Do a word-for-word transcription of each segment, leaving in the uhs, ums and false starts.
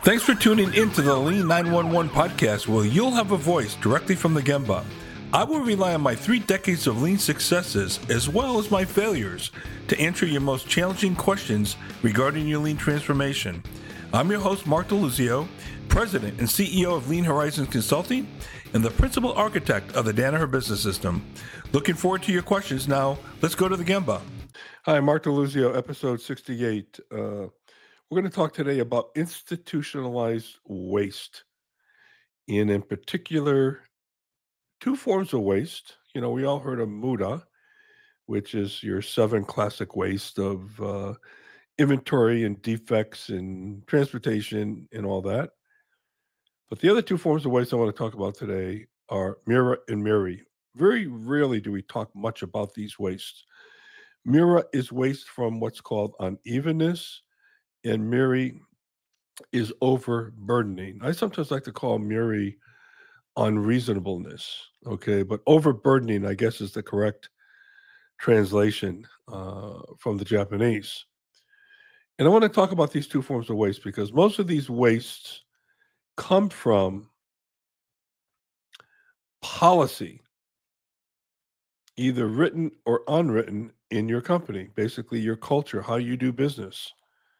Thanks for tuning in to the Lean nine one one podcast, where you'll have a voice directly from the Gemba. I will rely on my three decades of lean successes as well as my failures to answer your most challenging questions regarding your lean transformation. I'm your host, Mark DeLuzio, President and C E O of Lean Horizons Consulting and the Principal Architect of the Danaher Business System. Looking forward to your questions. Now, let's go to the Gemba. Hi, Mark DeLuzio, episode sixty-eight. Uh, we're going to talk today about institutionalized waste, and in particular, two forms of waste. You know, we all heard of MUDA, which is your seven classic waste of uh, inventory and defects and transportation and all that. But the other two forms of waste I want to talk about today are MIRA and MIRI. Very rarely do we talk much about these wastes. MIRA is waste from what's called unevenness, and MIRI is overburdening. I sometimes like to call MIRI unreasonableness, okay? But overburdening, I guess, is the correct translation uh, from the Japanese. And I want to talk about these two forms of waste because most of these wastes come from policy, either written or unwritten in your company, basically your culture, how you do business.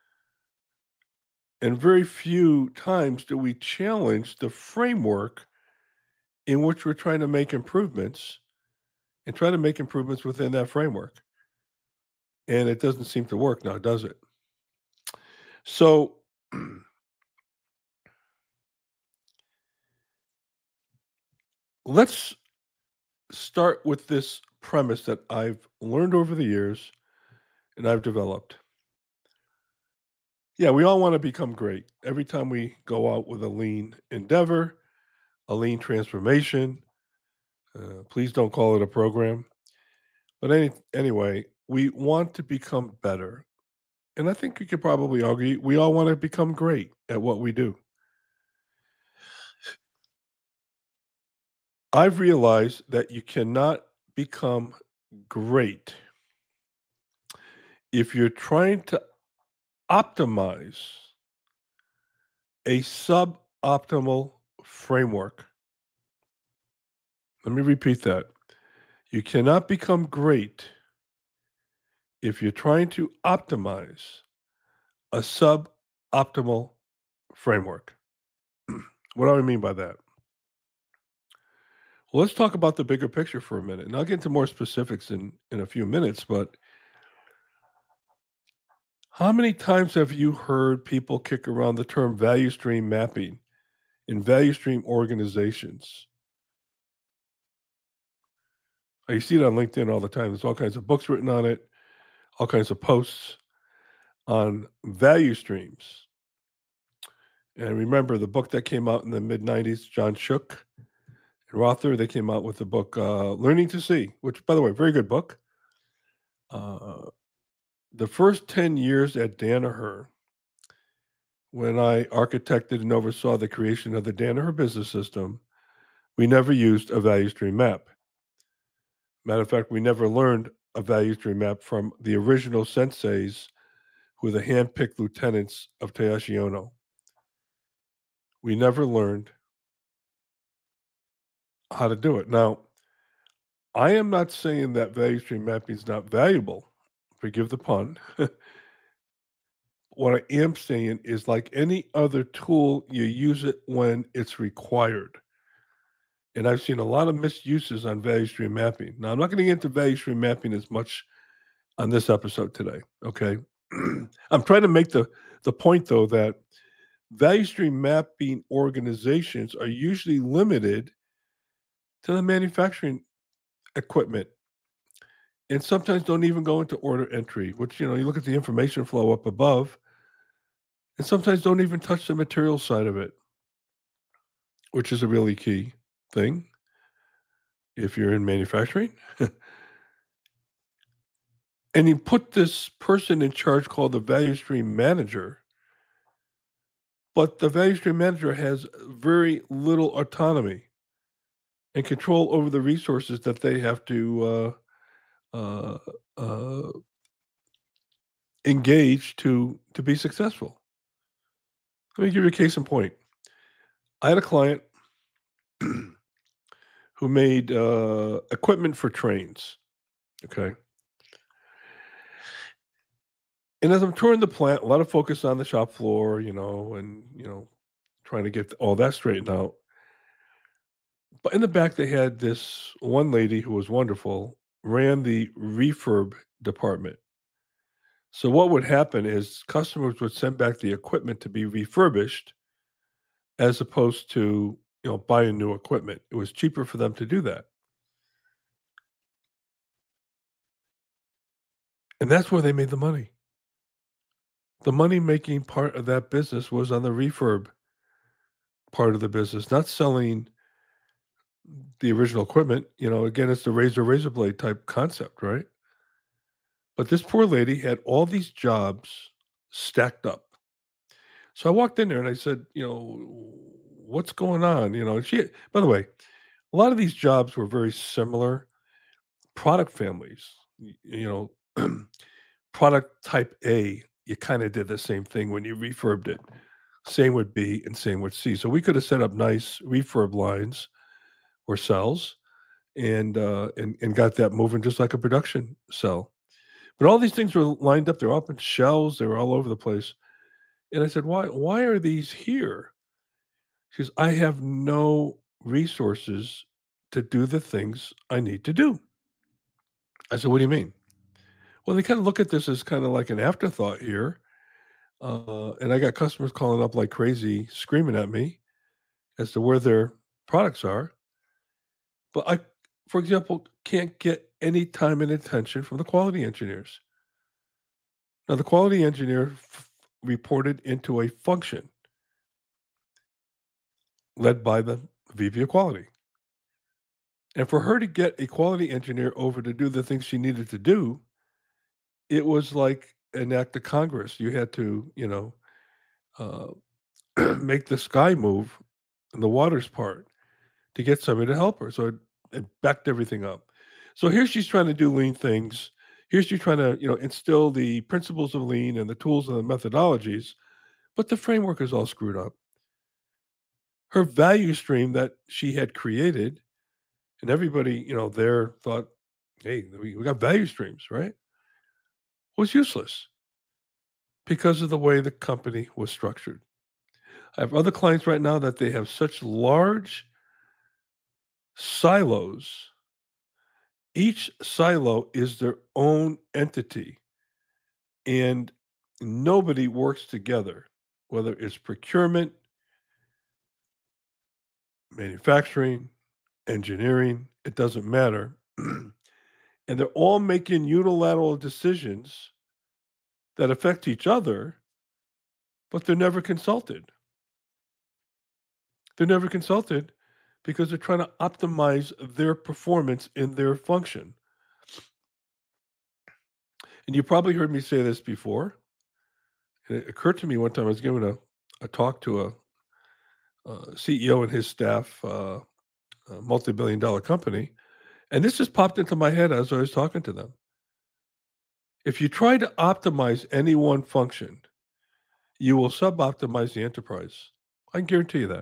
And very few times do we challenge the framework in which we're trying to make improvements and try to make improvements within that framework. And it doesn't seem to work now, does it? So let's start with this premise that I've learned over the years and I've developed. Yeah, we all want to become great. Every time we go out with a lean endeavor, a lean transformation, uh, please don't call it a program. But any, anyway, we want to become better. And I think you could probably argue we all want to become great at what we do. I've realized that you cannot become great if you're trying to optimize a suboptimal framework. Let me repeat that. You cannot become great if you're trying to optimize a suboptimal framework. What do I mean by that? Well, let's talk about the bigger picture for a minute. And I'll get into more specifics in, in a few minutes, but how many times have you heard people kick around the term value stream mapping in value stream organizations? I see it on LinkedIn all the time. There's all kinds of books written on it, all kinds of posts on value streams. And remember the book that came out in the mid nineties, John Shook and Rother, they came out with the book uh, Learning to See, which, by the way, very good book. Uh, the first ten years at Danaher, when I architected and oversaw the creation of the Danaher Business System, we never used a value stream map. Matter of fact, we never learned a value stream map from the original senseis who were the hand-picked lieutenants of Taiichi Ohno. We never learned how to do it. Now, I am not saying that value stream mapping is not valuable. Forgive the pun. What I am saying is, like any other tool, you use it when it's required. And I've seen a lot of misuses on value stream mapping. Now, I'm not going to get into value stream mapping as much on this episode today, okay? I'm trying to make the, the point, though, that value stream mapping organizations are usually limited to the manufacturing equipment and sometimes don't even go into order entry, which, you know, you look at the information flow up above and sometimes don't even touch the material side of it, which is a really key thing if you're in manufacturing. And you put this person in charge called the value stream manager, but the value stream manager has very little autonomy and control over the resources that they have to uh, uh, uh, engage to to be successful. Let me give you a case in point. I had a client who made uh, equipment for trains. Okay. And as I'm touring the plant, a lot of focus on the shop floor, you know, and, you know, trying to get all that straightened out. But in the back, they had this one lady who was wonderful, ran the refurb department. So what would happen is customers would send back the equipment to be refurbished as opposed to, you know, buying new equipment. It was cheaper for them to do that. And that's where they made the money. The money-making part of that business was on the refurb part of the business, not selling the original equipment. You know, again, it's the razor razor blade type concept, right? But this poor lady had all these jobs stacked up. So I walked in there and I said, you know, what's going on? You know, and she, by the way, a lot of these jobs were very similar product families. y- You know, product type A, you kind of did the same thing when you refurbed it. Same with B and same with C. So we could have set up nice refurb lines or cells and uh, and and got that moving just like a production cell. But all these things were lined up. They're up in shelves. They were all over the place. And I said, "Why? Why are these here?" She goes, "I have no resources to do the things I need to do." I said, "What do you mean?" Well, they kind of look at this as kind of like an afterthought here. Uh, and I got customers calling up like crazy, screaming at me as to where their products are. But I, for example, can't get any time and attention from the quality engineers. Now, the quality engineer f- reported into a function led by the V P of quality. And for her to get a quality engineer over to do the things she needed to do, it was like an act of Congress. You had to, you know, uh, make the sky move and the waters part to get somebody to help her. So it, it backed everything up. So here she's trying to do lean things. Here she's trying to, you know, instill the principles of lean and the tools and the methodologies, but the framework is all screwed up. Her value stream that she had created, and everybody, you know, there thought, hey, we, we got value streams, right? Was useless because of the way the company was structured. I have other clients right now that they have such large silos. Each silo is their own entity, and nobody works together, whether it's procurement, manufacturing, engineering, it doesn't matter. And they're all making unilateral decisions that affect each other, but they're never consulted. They're never consulted because they're trying to optimize their performance in their function. And you probably heard me say this before. And it occurred to me one time I was giving a, a talk to a, C E O and his staff, uh, a multi-billion dollar company, and this just popped into my head as I was talking to them. If you try to optimize any one function, you will sub-optimize the enterprise. I can guarantee you that.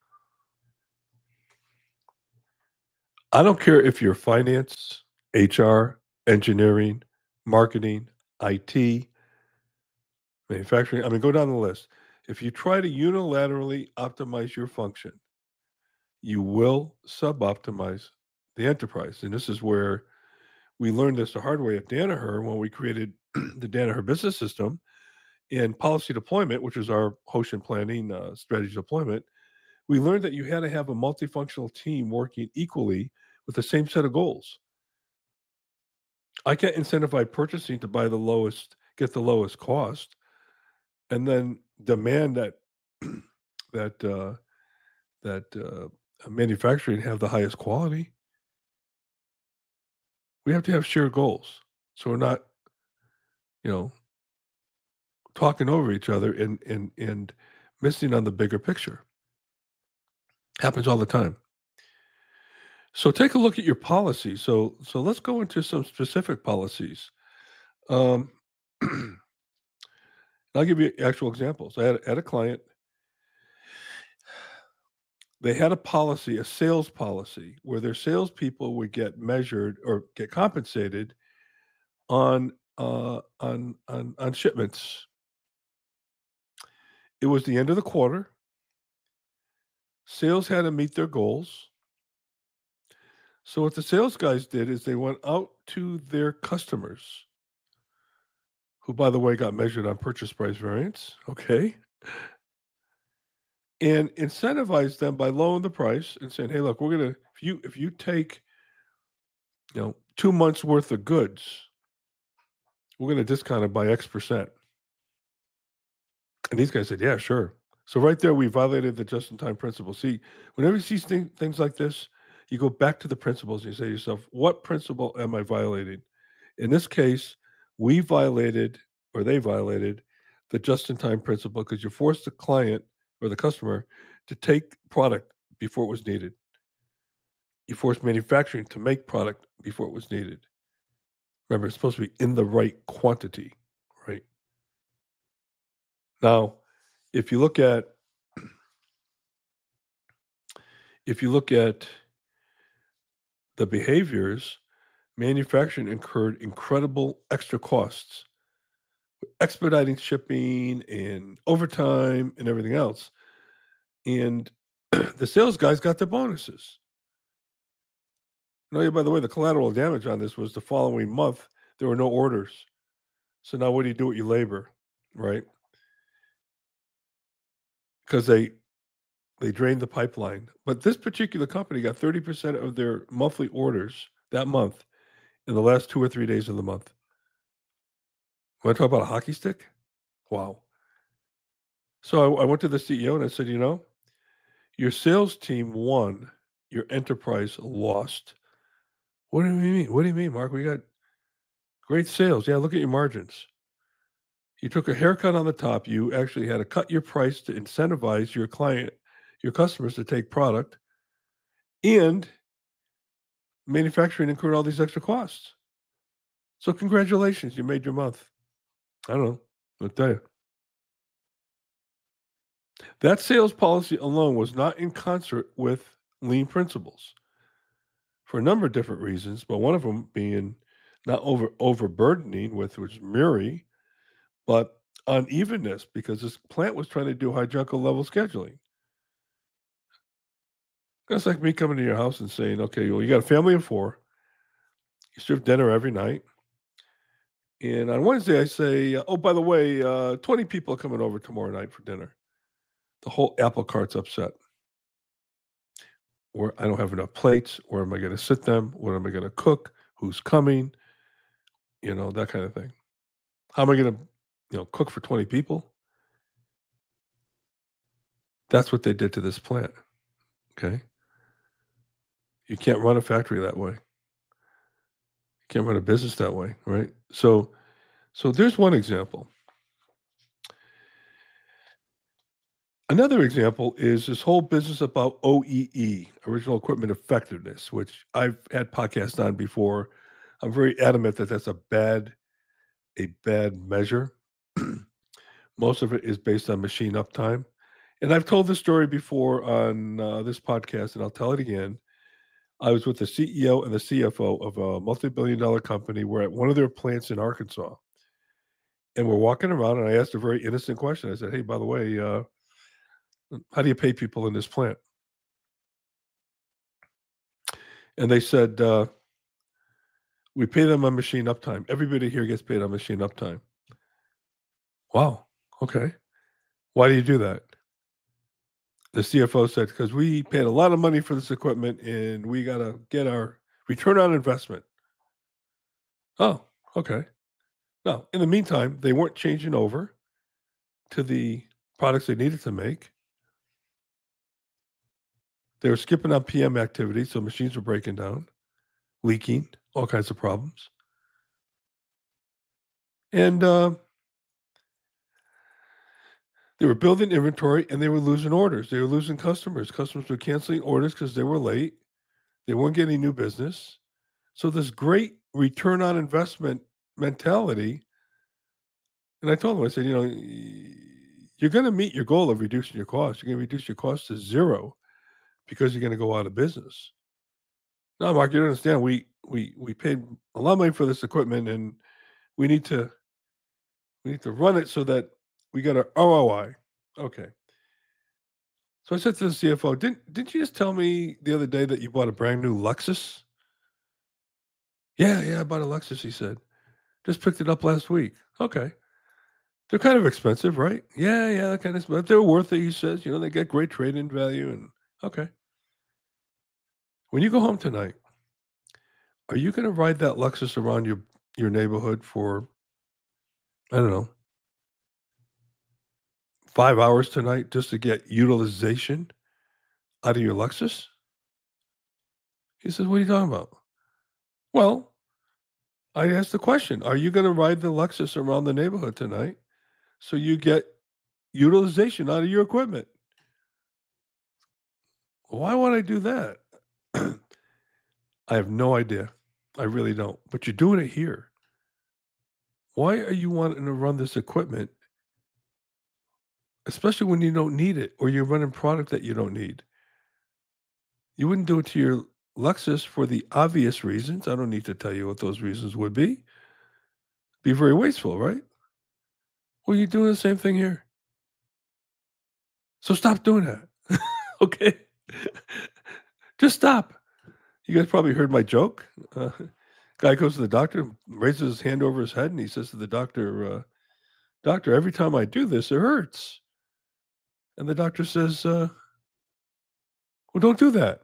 I don't care if you're finance, H R, engineering, marketing, I T, manufacturing. I mean, go down the list. If you try to unilaterally optimize your function, you will sub-optimize the enterprise. And this is where we learned this the hard way at Danaher when we created the Danaher Business System in policy deployment, which is our Hoshin planning uh, strategy deployment. We learned that you had to have a multifunctional team working equally with the same set of goals. I can't incentivize purchasing to buy the lowest, get the lowest cost, and then demand that that uh, that uh, manufacturing have the highest quality. We have to have shared goals, so we're not, you know, talking over each other and and and missing on the bigger picture. Happens all the time. So take a look at your policy. So so let's go into some specific policies. Um, I'll give you actual examples. I had, had a client. they had a policy, a sales policy, where their salespeople would get measured or get compensated on uh, on on on shipments. It was the end of the quarter. Sales had to meet their goals. So what the sales guys did is they went out to their customers, who, by the way, got measured on purchase price variance, okay, and incentivized them by lowering the price and saying, "Hey, look, we're gonna if you if you take, you know, two months worth of goods, we're gonna discount it by X percent." And these guys said, "Yeah, sure." So right there, we violated the just-in-time principle. See, whenever you see thing, things like this, you go back to the principles and you say to yourself, "What principle am I violating?" In this case, we violated or they violated the just-in-time principle because you forced the client or the customer to take product before it was needed. You forced manufacturing to make product before it was needed. Remember, it's supposed to be in the right quantity, right? Now, if you look at if you look at the behaviors, manufacturing incurred incredible extra costs, expediting shipping and overtime and everything else. And the sales guys got their bonuses. No, yeah, by the way, the collateral damage on this was the following month, there were no orders. So now what do you do with your labor, right? Because they they drained the pipeline. But this particular company got thirty percent of their monthly orders that month in the last two or three days of the month. Want to talk about a hockey stick? Wow. So I, I went to the C E O and I said, you know, your sales team won, your enterprise lost. What do you mean? What do you mean, Mark? We got great sales. Yeah, look at your margins. You took a haircut on the top. You actually had to cut your price to incentivize your client, your customers to take product, and manufacturing incurred all these extra costs. So congratulations, you made your month. I don't know. I'll tell you. That sales policy alone was not in concert with lean principles for a number of different reasons, but one of them being not over overburdening with which Muri, but unevenness because this plant was trying to do hydruncle level scheduling. That's like me coming to your house and saying, okay, well, you got a family of four, you serve dinner every night. And on Wednesday, I say, oh, by the way, uh, twenty people are coming over tomorrow night for dinner. The whole apple cart's upset. Or I don't have enough plates. Where am I going to sit them? What am I going to cook? Who's coming? You know, that kind of thing. How am I going to, you know, cook for twenty people? That's what they did to this plant. Okay. You can't run a factory that way. You can't run a business that way, right? So, so there's one example. Another example is this whole business about O E E, original equipment effectiveness, which I've had podcasts on before. I'm very adamant that that's a bad, a bad measure. Most of it is based on machine uptime. And I've told this story before on uh, this podcast, and I'll tell it again. I was with the C E O and the C F O of a multi-billion dollar company. We're at one of their plants in Arkansas. And we're walking around, and I asked a very innocent question. I said, hey, by the way, uh, how do you pay people in this plant? And they said, uh, we pay them on machine uptime. Everybody here gets paid on machine uptime. Wow. Okay. Why do you do that? The C F O said, because we paid a lot of money for this equipment and we got to get our return on investment. Oh, okay. Now, in the meantime, they weren't changing over to the products they needed to make. They were skipping on P M activity, so machines were breaking down, leaking, all kinds of problems. And uh, they were building inventory and they were losing orders. They were losing customers. Customers were canceling orders because they were late. They weren't getting new business. So this great return on investment mentality. And I told them, I said, you know, you're going to meet your goal of reducing your costs. You're going to reduce your costs to zero because you're going to go out of business. No, Mark, you don't understand. We we we paid a lot of money for this equipment, and we need to we need to run it so that we get our R O I. Okay. So I said to the C F O, didn't didn't you just tell me the other day that you bought a brand new Lexus? Yeah, yeah, I bought a Lexus, he said. Just picked it up last week. Okay. They're kind of expensive, right? Yeah, yeah, that kind of but they're worth it, he says. You know, they get great trade-in value and okay. When you go home tonight, are you gonna ride that Lexus around your your neighborhood for, I don't know, five hours tonight just to get utilization out of your Lexus? He says, "What are you talking about?" Well, I asked the question, are you gonna ride the Lexus around the neighborhood tonight so you get utilization out of your equipment? Why would I do that? I have no idea. I really don't. But you're doing it here. Why are you wanting to run this equipment, especially when you don't need it or you're running product that you don't need? You wouldn't do it to your Lexus for the obvious reasons. I don't need to tell you what those reasons would be. Be very wasteful, right? Well, you're doing the same thing here. So stop doing that. Okay? Just stop. You guys probably heard my joke. Uh, guy goes to the doctor, raises his hand over his head, and he says to the doctor, uh, "Doctor, every time I do this, it hurts." And the doctor says, uh, "Well, don't do that."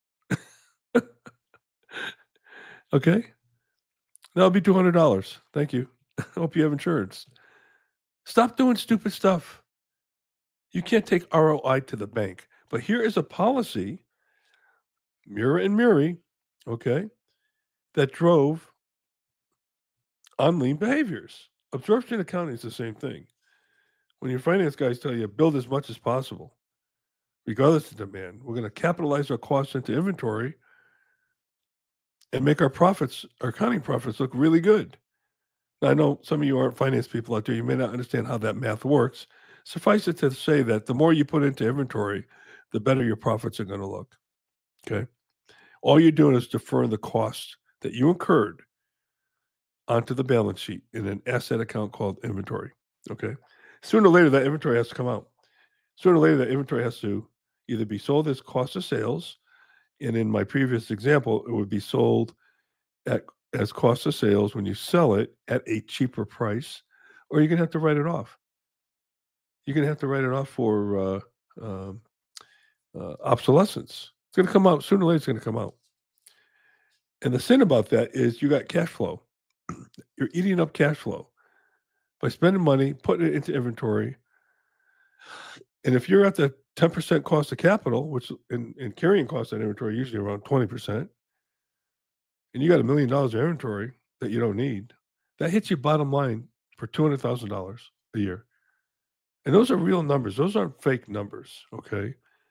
Okay? That'll be two hundred dollars. Thank you. Hope you have insurance. Stop doing stupid stuff. You can't take R O I to the bank. But here is a policy, Mira and Miri, okay, that drove on lean behaviors. Absorption accounting is the same thing. When your finance guys tell you build as much as possible, regardless of demand, we're going to capitalize our costs into inventory and make our profits, our accounting profits, look really good. Now, I know some of you aren't finance people out there. You may not understand how that math works. Suffice it to say that the more you put into inventory, the better your profits are going to look. Okay. All you're doing is deferring the costs that you incurred onto the balance sheet in an asset account called inventory. Okay. Sooner or later, that inventory has to come out. Sooner or later, that inventory has to either be sold as cost of sales, and in my previous example, it would be sold at as cost of sales when you sell it at a cheaper price, or you're gonna have to write it off. You're gonna have to write it off for uh, um, uh, obsolescence. It's gonna come out sooner or later. It's gonna come out. And the sin about that is you got cash flow. You're eating up cash flow by spending money, putting it into inventory. And if you're at the ten percent cost of capital, which in, in carrying cost of inventory usually around twenty percent, and you got a million dollars of inventory that you don't need, that hits your bottom line for two hundred thousand dollars a year. And those are real numbers. Those aren't fake numbers, okay?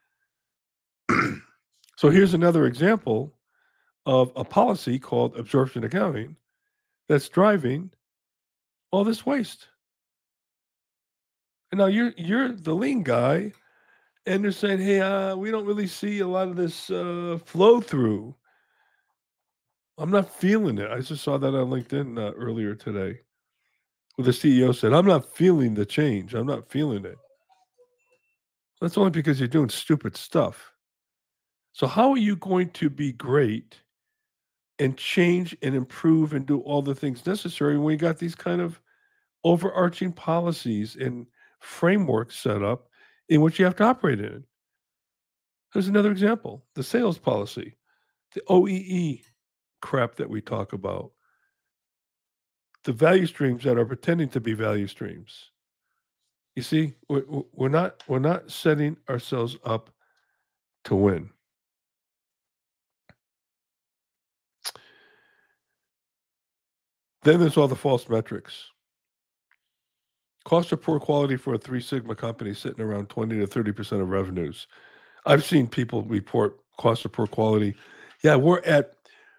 So here's another example of a policy called absorption accounting that's driving all this waste. And now you're you're the lean guy, and they're saying, "Hey, uh, we don't really see a lot of this uh, flow through." I'm not feeling it. I just saw that on LinkedIn uh, earlier today, where the C E O said, "I'm not feeling the change. I'm not feeling it." That's only because you're doing stupid stuff. So how are you going to be great and change and improve and do all the things necessary when you got these kind of overarching policies and frameworks set up in which you have to operate in? There's another example, the sales policy, the O E E crap that we talk about, the value streams that are pretending to be value streams. You see, we're, we're not we're not setting ourselves up to win. Then there's all the false metrics. Cost of poor quality for a Three Sigma company sitting around twenty to thirty percent of revenues. I've seen people report cost of poor quality. Yeah, we're at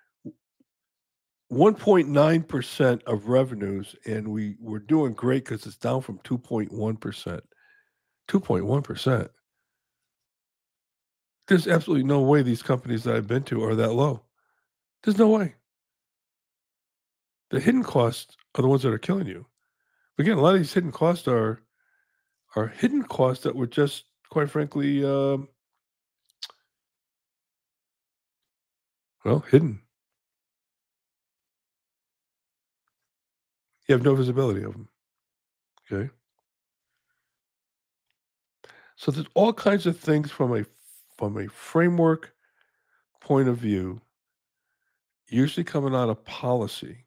one point nine percent of revenues, and we, we're doing great because it's down from two point one percent. two point one percent. There's absolutely no way these companies that I've been to are that low. There's no way. The hidden costs are the ones that are killing you. Again, a lot of these hidden costs are are hidden costs that were just, quite frankly, um, well, hidden. You have no visibility of them. Okay, so there's all kinds of things from a from a framework point of view, usually coming out of policy,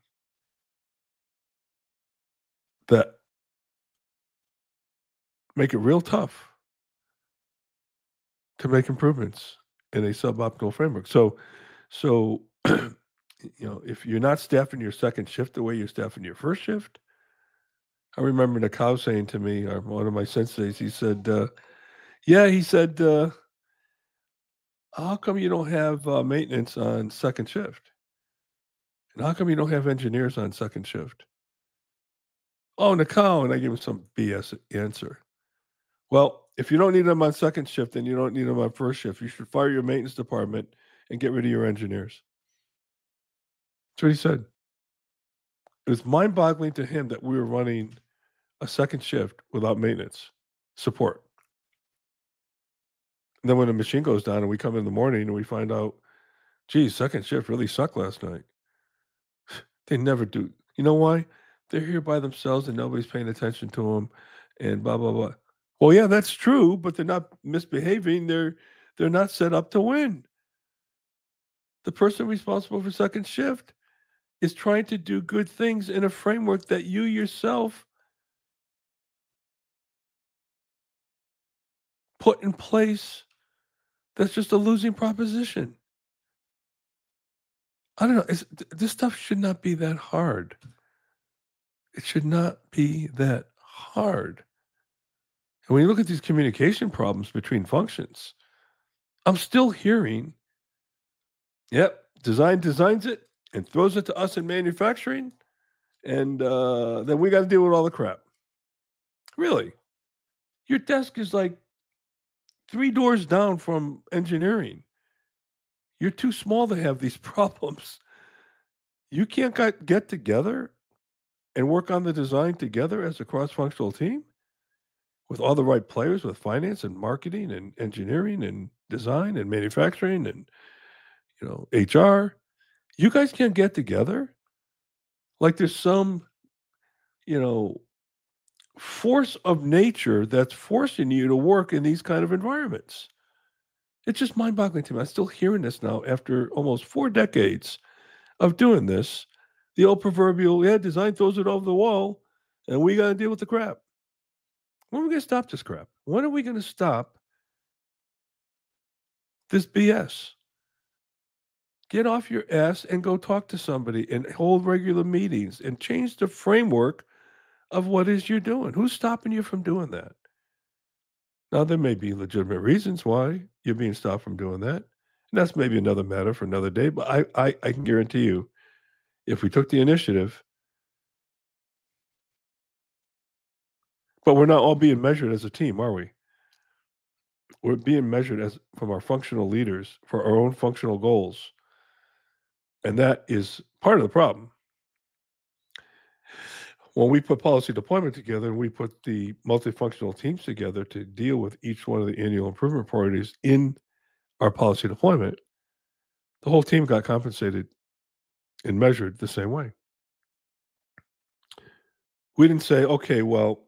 that make it real tough to make improvements in a suboptimal framework. So, so you know, if you're not staffing your second shift the way you're staffing your first shift, I remember Nakao saying to me, or one of my senseis, he said, uh, "Yeah," he said, uh, "How come you don't have uh, maintenance on second shift? And how come you don't have engineers on second shift?" Oh, Nakao, and I gave him some B S answer. Well, if you don't need them on second shift, then you don't need them on first shift. You should fire your maintenance department and get rid of your engineers. That's what he said. It was mind-boggling to him that we were running a second shift without maintenance support. And then when the machine goes down and we come in the morning and we find out, geez, second shift really sucked last night. They never do. You know why? They're here by themselves and nobody's paying attention to them and blah, blah, blah. Well, yeah, that's true, but they're not misbehaving. They're they're not set up to win. The person responsible for second shift is trying to do good things in a framework that you yourself put in place. That's just a losing proposition. I don't know. It's, th- this stuff should not be that hard. It should not be that hard. And when you look at these communication problems between functions, I'm still hearing, yep, design designs it and throws it to us in manufacturing, and uh, then we got to deal with all the crap. Really? Your desk is like three doors down from engineering. You're too small to have these problems. You can't get, get together and work on the design together as a cross-functional team with all the right players with finance and marketing and engineering and design and manufacturing and you know H R. You guys can't get together like there's some you know force of nature that's forcing you to work in these kind of environments. It's just mind-boggling to me. I'm still hearing this now after almost four decades of doing this. The old proverbial, yeah, design throws it over the wall, and we got to deal with the crap. When are we going to stop this crap? When are we going to stop this B S? Get off your ass and go talk to somebody and hold regular meetings and change the framework of what is you're doing. Who's stopping you from doing that? Now, there may be legitimate reasons why you're being stopped from doing that. And that's maybe another matter for another day. But I, I, I can guarantee you, if we took the initiative, but we're not all being measured as a team, are we? We're being measured as from our functional leaders for our own functional goals. And that is part of the problem. When we put policy deployment together and we put the multifunctional teams together to deal with each one of the annual improvement priorities in our policy deployment, the whole team got compensated and measured the same way. We didn't say, okay, well,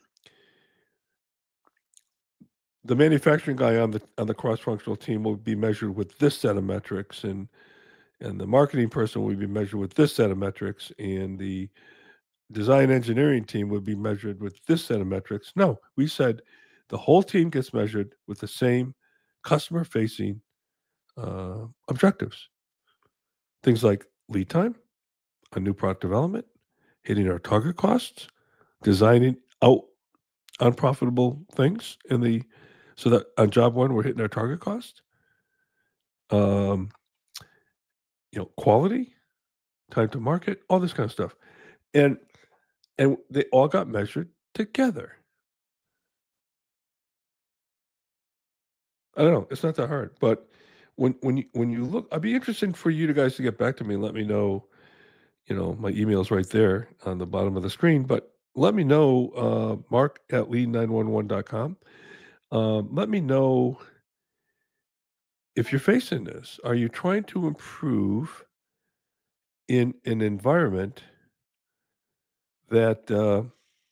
the manufacturing guy on the on the cross-functional team will be measured with this set of metrics, and and the marketing person will be measured with this set of metrics, and the design engineering team would be measured with this set of metrics. No, we said the whole team gets measured with the same customer-facing uh, objectives. Things like lead time on new product development, hitting our target costs, designing out unprofitable things in the so that on job one we're hitting our target cost. Um, you know, quality, time to market, all this kind of stuff, and and they all got measured together. I don't know. It's not that hard. But when when you when you look, I'd be interested for you to guys to get back to me and let me know. You know, my email's right there on the bottom of the screen. But let me know, uh, Mark at lean nine one one dot com. Um, let me know if you're facing this. Are you trying to improve in an environment that uh,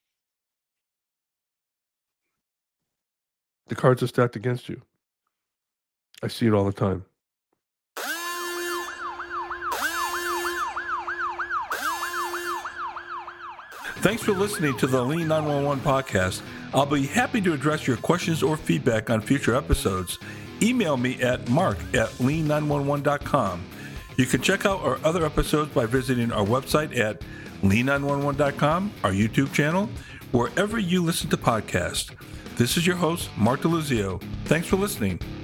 the cards are stacked against you? I see it all the time. Thanks for listening to the Lean nine one one podcast. I'll be happy to address your questions or feedback on future episodes. Email me at mark at lean nine one one dot com. You can check out our other episodes by visiting our website at lean nine one one dot com, our YouTube channel, wherever you listen to podcasts. This is your host, Mark DeLuzio. Thanks for listening.